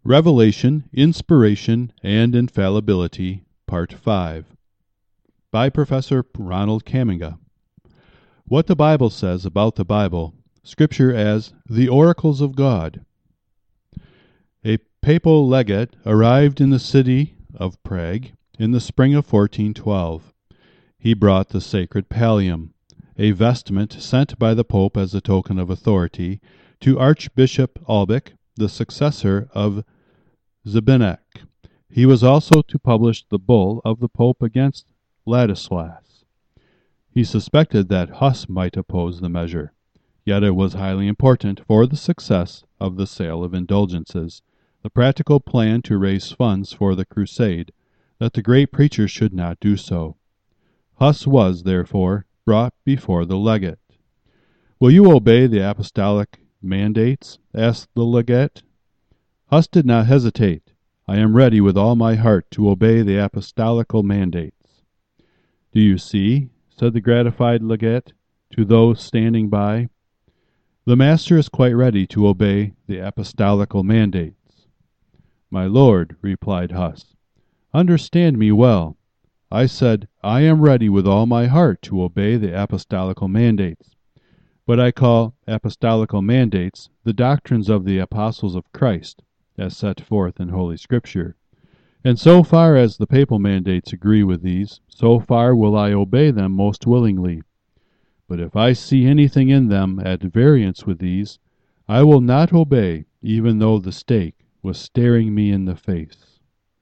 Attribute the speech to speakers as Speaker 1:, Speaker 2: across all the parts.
Speaker 1: Revelation, Inspiration, and Infallibility, Part 5, by Professor Ronald Kaminga. What the Bible says about the Bible, Scripture as the oracles of God. A papal legate arrived in the city of Prague in the spring of 1412. He brought the sacred pallium, a vestment sent by the Pope as a token of authority, to Archbishop Albic, the successor of Zbynek. He was also to publish the bull of the Pope against Ladislas. He suspected that Huss might oppose the measure, yet it was highly important for the success of the sale of indulgences, the practical plan to raise funds for the crusade, that the great preacher should not do so. Huss was, therefore, brought before the legate. "Will you obey the apostolic mandates?" asked the legate. Huss did not hesitate. "I am ready with all my heart to obey the apostolical mandates." "Do you see?" said the gratified legate to those standing by. "The master is quite ready to obey the apostolical mandates." "My lord," replied Huss, "understand me well. I said, I am ready with all my heart to obey the apostolical mandates. But I call apostolical mandates the doctrines of the apostles of Christ, as set forth in Holy Scripture. And so far as the papal mandates agree with these, so far will I obey them most willingly. But if I see anything in them at variance with these, I will not obey, even though the stake was staring me in the face."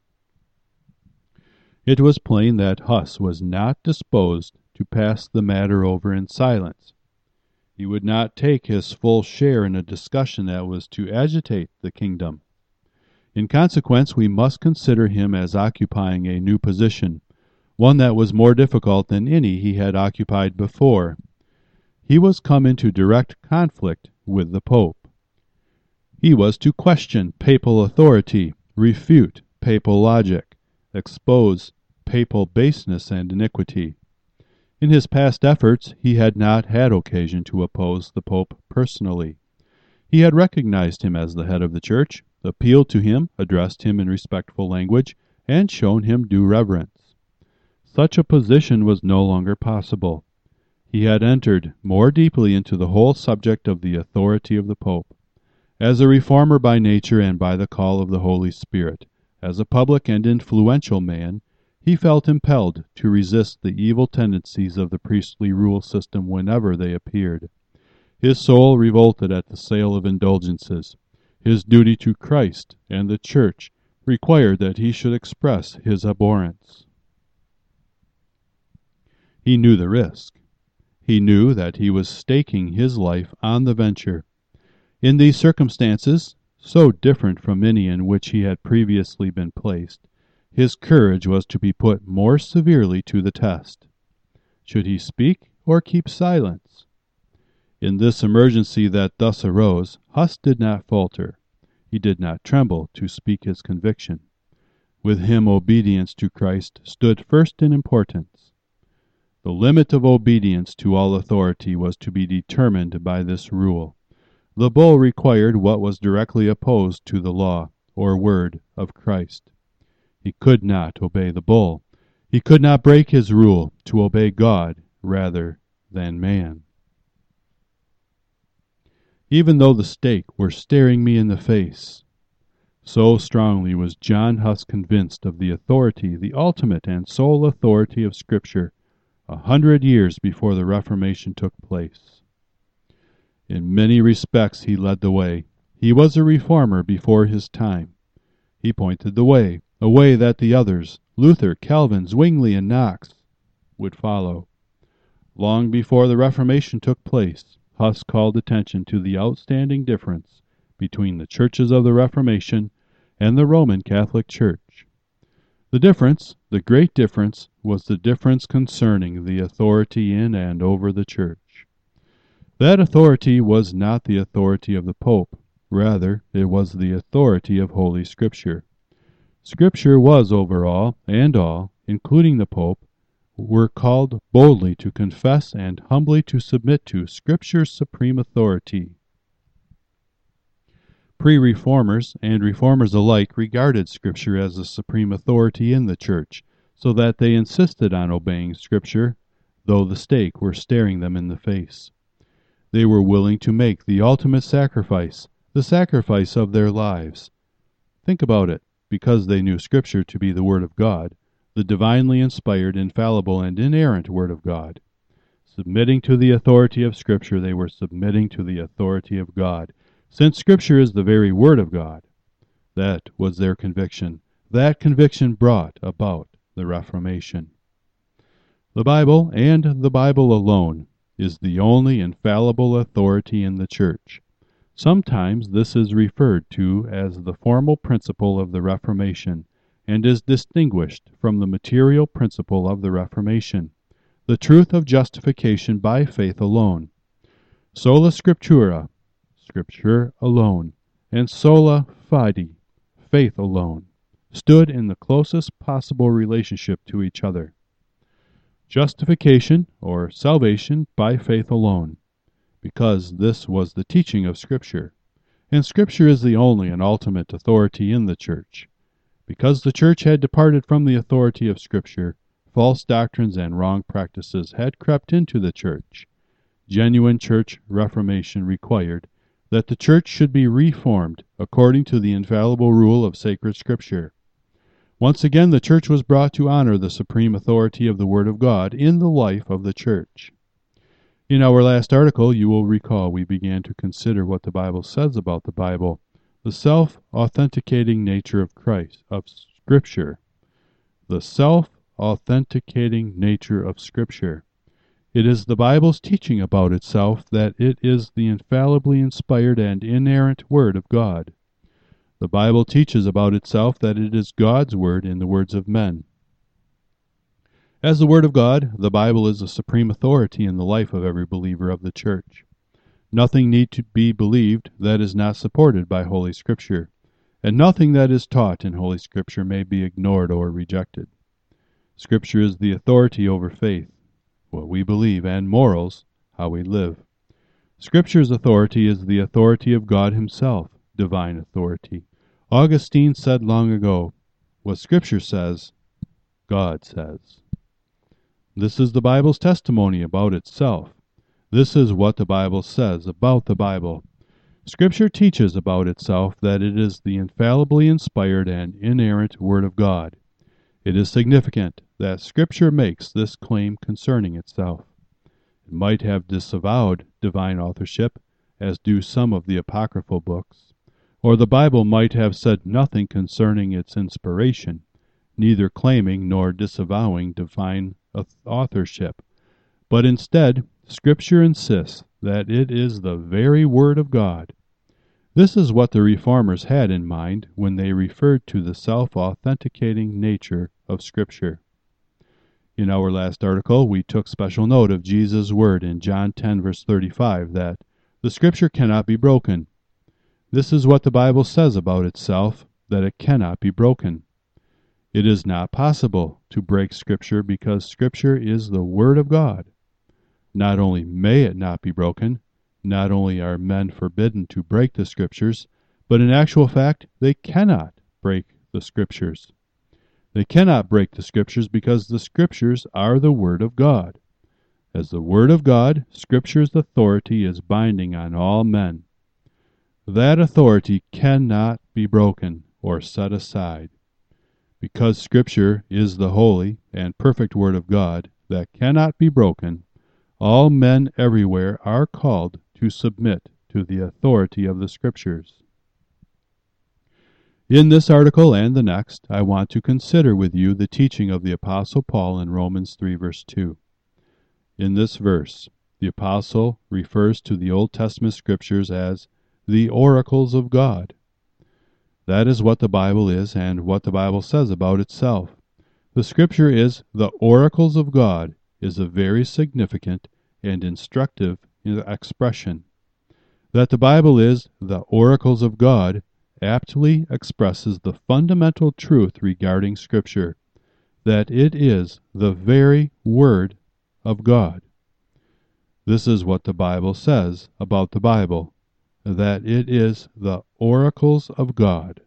Speaker 1: It was plain that Huss was not disposed to pass the matter over in silence. He would not take his full share in a discussion that was to agitate the kingdom. In consequence, we must consider him as occupying a new position, one that was more difficult than any he had occupied before. He was come into direct conflict with the Pope. He was to question papal authority, refute papal logic, expose papal baseness and iniquity. In his past efforts, he had not had occasion to oppose the Pope personally. He had recognized him as the head of the Church, appealed to him, addressed him in respectful language, and shown him due reverence. Such a position was no longer possible. He had entered more deeply into the whole subject of the authority of the Pope. As a reformer by nature and by the call of the Holy Spirit, as a public and influential man, he felt impelled to resist the evil tendencies of the priestly rule system whenever they appeared. His soul revolted at the sale of indulgences. His duty to Christ and the Church required that he should express his abhorrence. He knew the risk. He knew that he was staking his life on the venture. In these circumstances, so different from any in which he had previously been placed, his courage was to be put more severely to the test. Should he speak or keep silence? In this emergency that thus arose, Huss did not falter. He did not tremble to speak his conviction. With him obedience to Christ stood first in importance. The limit of obedience to all authority was to be determined by this rule. The bull required what was directly opposed to the law, or word, of Christ. He could not obey the bull. He could not break his rule to obey God rather than man. Even though the stake were staring me in the face. So strongly was John Huss convinced of the authority, the ultimate and sole authority of Scripture, 100 years before the Reformation took place. In many respects he led the way. He was a reformer before his time. He pointed the way, a way that the others, Luther, Calvin, Zwingli, and Knox, would follow. Long before the Reformation took place, Huss called attention to the outstanding difference between the churches of the Reformation and the Roman Catholic Church. The difference, the great difference, was the difference concerning the authority in and over the Church. That authority was not the authority of the Pope. Rather, it was the authority of Holy Scripture. Scripture was over all, and all, including the Pope, were called boldly to confess and humbly to submit to Scripture's supreme authority. Pre-reformers and reformers alike regarded Scripture as the supreme authority in the church, so that they insisted on obeying Scripture, though the stake were staring them in the face. They were willing to make the ultimate sacrifice, the sacrifice of their lives. Think about it. Because they knew Scripture to be the Word of God, the divinely inspired, infallible, and inerrant Word of God. Submitting to the authority of Scripture, they were submitting to the authority of God, since Scripture is the very Word of God. That was their conviction. That conviction brought about the Reformation. The Bible, and the Bible alone, is the only infallible authority in the Church. Sometimes this is referred to as the formal principle of the Reformation, and is distinguished from the material principle of the Reformation, the truth of justification by faith alone. Sola Scriptura, Scripture alone, and sola fide, faith alone, stood in the closest possible relationship to each other. Justification, or salvation, by faith alone, because this was the teaching of Scripture, and Scripture is the only and ultimate authority in the Church. Because the Church had departed from the authority of Scripture, false doctrines and wrong practices had crept into the Church. Genuine Church reformation required that the Church should be reformed according to the infallible rule of sacred Scripture. Once again, the Church was brought to honor the supreme authority of the Word of God in the life of the Church. In our last article, you will recall we began to consider what the Bible says about the Bible, the self-authenticating nature of Christ, of Scripture. The self-authenticating nature of Scripture. It is the Bible's teaching about itself that it is the infallibly inspired and inerrant Word of God. The Bible teaches about itself that it is God's Word in the words of men. As the Word of God, the Bible is the supreme authority in the life of every believer of the Church. Nothing need to be believed that is not supported by Holy Scripture, and nothing that is taught in Holy Scripture may be ignored or rejected. Scripture is the authority over faith, what we believe, and morals, how we live. Scripture's authority is the authority of God Himself, divine authority. Augustine said long ago, "What Scripture says, God says." This is the Bible's testimony about itself. This is what the Bible says about the Bible. Scripture teaches about itself that it is the infallibly inspired and inerrant Word of God. It is significant that Scripture makes this claim concerning itself. It might have disavowed divine authorship, as do some of the apocryphal books, or the Bible might have said nothing concerning its inspiration, neither claiming nor disavowing divine authorship, but instead, Scripture insists that it is the very Word of God. This is what the Reformers had in mind when they referred to the self-authenticating nature of Scripture. In our last article, we took special note of Jesus' word in John 10, verse 35, that the Scripture cannot be broken. This is what the Bible says about itself, that it cannot be broken. It is not possible to break Scripture because Scripture is the Word of God. Not only may it not be broken, not only are men forbidden to break the Scriptures, but in actual fact, they cannot break the Scriptures. They cannot break the Scriptures because the Scriptures are the Word of God. As the Word of God, Scripture's authority is binding on all men. That authority cannot be broken or set aside. Because Scripture is the holy and perfect Word of God that cannot be broken, all men everywhere are called to submit to the authority of the Scriptures. In this article and the next, I want to consider with you the teaching of the Apostle Paul in Romans 3, verse 2. In this verse, the Apostle refers to the Old Testament Scriptures as the oracles of God. That is what the Bible is and what the Bible says about itself. The Scripture is the oracles of God is a very significant and instructive expression. That the Bible is the oracles of God aptly expresses the fundamental truth regarding Scripture, that it is the very Word of God. This is what the Bible says about the Bible, that it is the oracles of God.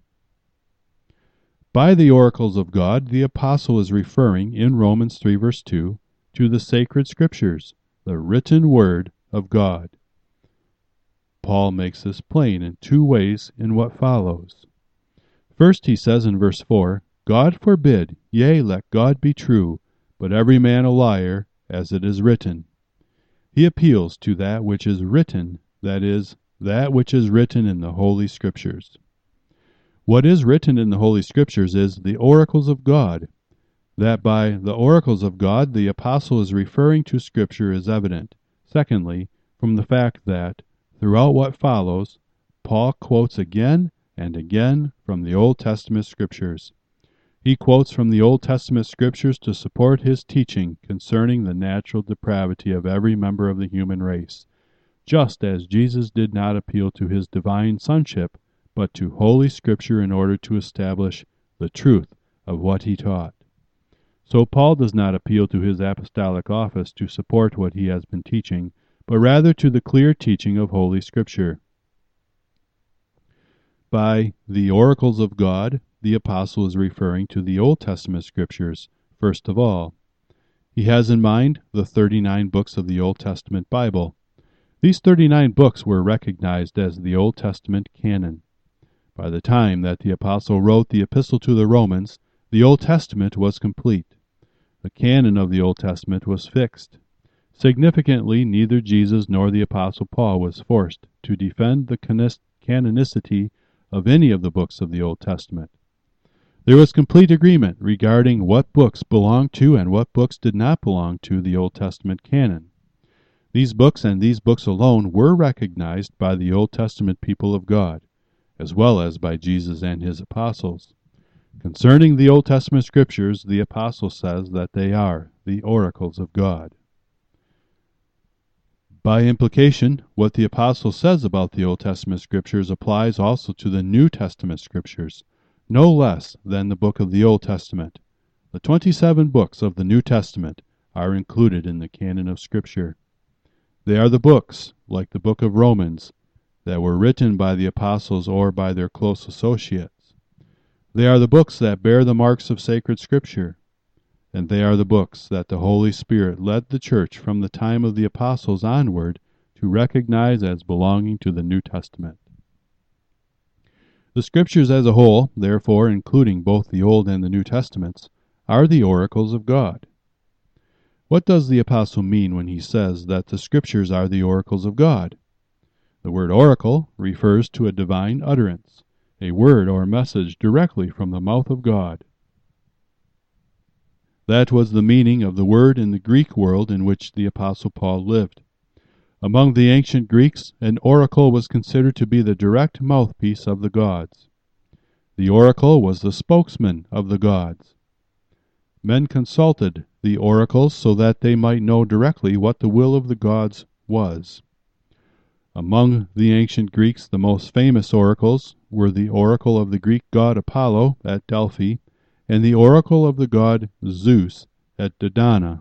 Speaker 1: By the oracles of God, the apostle is referring, in Romans 3 verse 2, to the sacred scriptures, the written word of God. Paul makes this plain in two ways in what follows. First, he says in verse 4, God forbid, yea, let God be true, but every man a liar, as it is written. He appeals to that which is written, that is, that which is written in the Holy Scriptures. What is written in the Holy Scriptures is the oracles of God. That by the oracles of God the apostle is referring to Scripture is evident. Secondly, from the fact that, throughout what follows, Paul quotes again and again from the Old Testament Scriptures. He quotes from the Old Testament Scriptures to support his teaching concerning the natural depravity of every member of the human race, just as Jesus did not appeal to his divine sonship, but to Holy Scripture in order to establish the truth of what he taught. So Paul does not appeal to his apostolic office to support what he has been teaching, but rather to the clear teaching of Holy Scripture. By the oracles of God, the apostle is referring to the Old Testament Scriptures, first of all. He has in mind the 39 books of the Old Testament Bible. These 39 books were recognized as the Old Testament canon. By the time that the apostle wrote the epistle to the Romans, the Old Testament was complete. The canon of the Old Testament was fixed. Significantly, neither Jesus nor the apostle Paul was forced to defend the canonicity of any of the books of the Old Testament. There was complete agreement regarding what books belonged to and what books did not belong to the Old Testament canon. These books and these books alone were recognized by the Old Testament people of God, as well as by Jesus and his apostles. Concerning the Old Testament Scriptures, the apostle says that they are the oracles of God. By implication, what the apostle says about the Old Testament Scriptures applies also to the New Testament Scriptures, no less than the book of the Old Testament. The 27 books of the New Testament are included in the canon of Scripture. They are the books, like the book of Romans, that were written by the apostles or by their close associates. They are the books that bear the marks of sacred Scripture, and they are the books that the Holy Spirit led the church from the time of the apostles onward to recognize as belonging to the New Testament. The Scriptures as a whole, therefore, including both the Old and the New Testaments, are the oracles of God. What does the apostle mean when he says that the Scriptures are the oracles of God? The word oracle refers to a divine utterance, a word or message directly from the mouth of God. That was the meaning of the word in the Greek world in which the apostle Paul lived. Among the ancient Greeks, an oracle was considered to be the direct mouthpiece of the gods. The oracle was the spokesman of the gods. Men consulted the oracles so that they might know directly what the will of the gods was. Among the ancient Greeks, the most famous oracles were the oracle of the Greek god Apollo at Delphi and the oracle of the god Zeus at Dodona.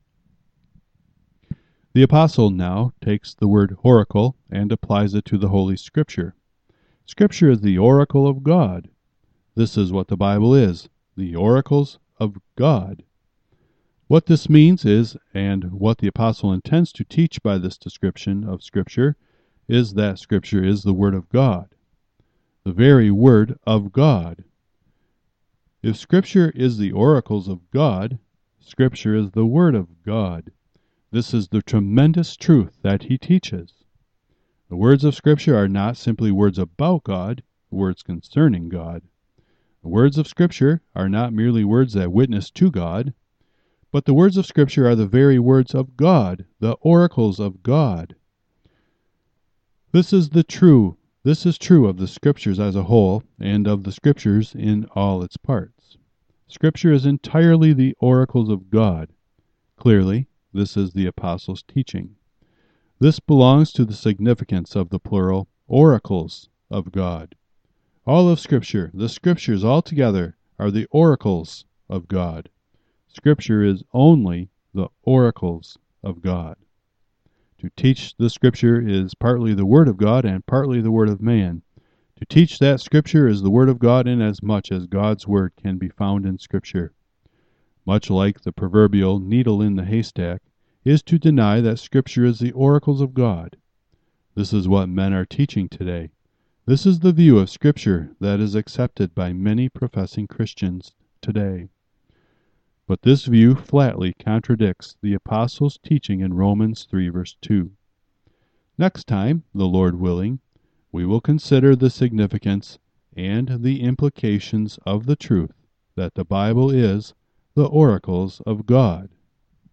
Speaker 1: The apostle now takes the word oracle and applies it to the Holy Scripture. Scripture is the oracle of God. This is what the Bible is, the oracles of God. What this means is, and what the apostle intends to teach by this description of Scripture, is that Scripture is the Word of God, the very Word of God. If Scripture is the oracles of God, Scripture is the Word of God. This is the tremendous truth that he teaches. The words of Scripture are not simply words about God, words concerning God. The words of Scripture are not merely words that witness to God, but the words of Scripture are the very words of God, the oracles of God. This is true of the Scriptures as a whole and of the Scriptures in all its parts. Scripture is entirely the oracles of God. Clearly, this is the apostle's teaching. This belongs to the significance of the plural oracles of God. All of Scripture, the Scriptures altogether, are the oracles of God. Scripture is only the oracles of God. To teach the Scripture is partly the Word of God and partly the Word of man. To teach that Scripture is the Word of God inasmuch as God's Word can be found in Scripture. Much like the proverbial needle in the haystack, is to deny that Scripture is the oracles of God. This is what men are teaching today. This is the view of Scripture that is accepted by many professing Christians today. But this view flatly contradicts the Apostles' teaching in Romans 3 verse 2. Next time, the Lord willing, we will consider the significance and the implications of the truth that the Bible is the oracles of God.